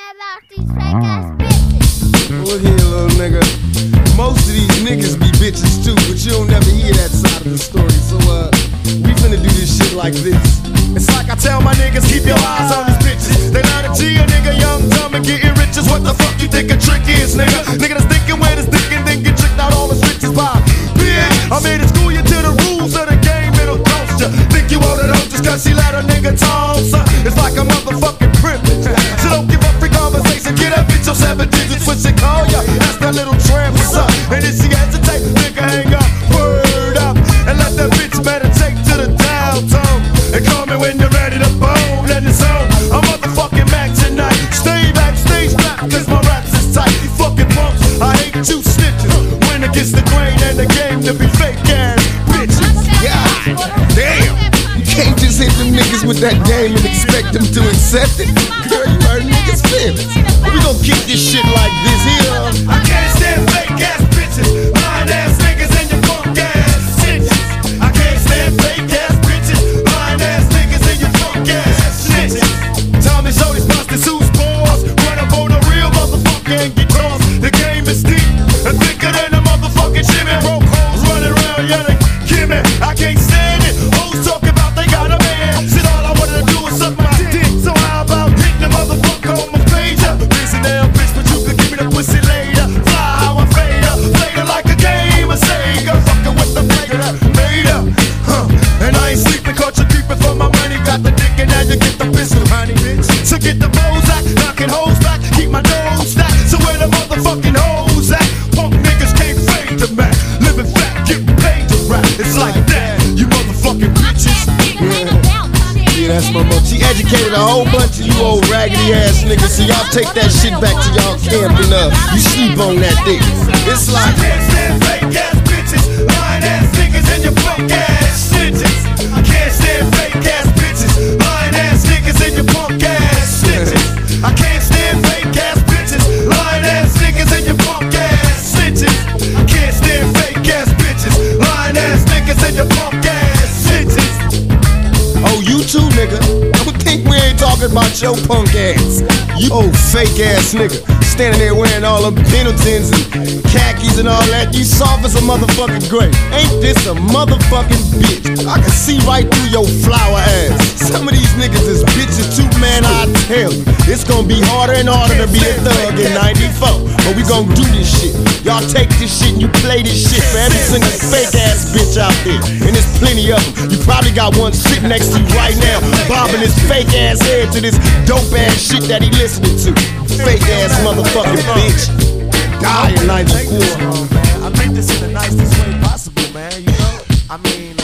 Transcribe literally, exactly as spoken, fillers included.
about these fake ass bitches. Look here, little nigga. Most of these niggas be bitches too, but you don't never hear that side of the story. So, uh, we finna do this shit like this. It's like I tell my niggas, keep your eyes on these bitches. They lie to G, a nigga young, dumb, and getting riches. What the fuck you think a trick is, nigga? Nigga that's thinking where this thinking, then get tricked out all his riches by. Bitch, I'm here to school you to the rules of the game, it'll cost ya. Think you own it up just cause she let a nigga toss her. It's like a motherfucking privilege. So don't give up free conversation, get that bitch your seven digits when she call ya. Ask that little tramp what's up, and if she hesitate, nigga hang up, word up, and let that bitch meditate to the downtown. And call me when you're ready to bone, and it's on. I'm motherfucking Mac tonight. Stay back, stay back, cause my raps is tight. You fucking punks, I hate you snitches. When it gets the grain and the game to be fake ass bitches. God damn, you can't just hit them niggas with that game and expect them to accept it. Girl, you hurt niggas' feelings. But we gon' keep this shit like this here. I can't stand fake ass bitches, lying ass niggas and your punk ass snitches. I can't stand fake ass bitches, lying ass niggas and your punk ass snitches. Tommy showed his busted who's balls, run up on a real motherfucker and get tossed. The game is deep and thicker than a motherfucking Jimmy. Broke hoes running around yelling, Kimmy, I can't stand it. Hoes talk about they got a man. Shit, all I wanted to do was suck my dick. So how about hitting the motherfucker on my pager? Busy now, bitch, but you could give me the pussy later. Fly how I fade up, played her like a game of Sega. Fucking with the player that made her. Huh. And I ain't sleeping, caught you creeping for my money. Got the dick and now you get the pistol, honey, bitch. So get the Bozak, knocking hoes back, keep my nose stacked. So where the motherfucking hoes at? Punk niggas can't fade the Mac. Living fat, getting paid to rap. It's like that, you motherfucking bitches. Yeah. Yeah, that's my mom. She educated a whole bunch of you old raggedy ass niggas. So y'all take that shit back to y'all camping up. You sleep on that dick. It's like I can't stand fake ass bitches, lying ass niggas and your punk ass snitches. I can't stand fake ass bitches, lying ass niggas and your punk ass snitches. I can't stand fake ass bitches, lying ass niggas and your punk ass snitches. I can't stand fake ass bitches, lying ass niggas and your punk ass snitches. Oh, you too, nigga. I would think we ain't talking about your punk ass. You old fake ass nigga, standing there wearing all them Pendletons and khakis and all that. You soft as a motherfucking grape. Ain't this a motherfucking bitch? I can see right through your flower ass. Some of these niggas is bitches too, man. I tell you, it's gonna be harder and harder to be a thug in ninety-four. But we gonna do this shit. Y'all take this shit and you play this shit for every single fake ass bitch out there. And there's plenty of them. You probably got one sitting next to you right now, bobbing his fake ass head to this dope ass shit that he listening to. Fake ass motherfucking bitch. Die in ninety-four. I make this in the nicest way possible, man. You know, I mean.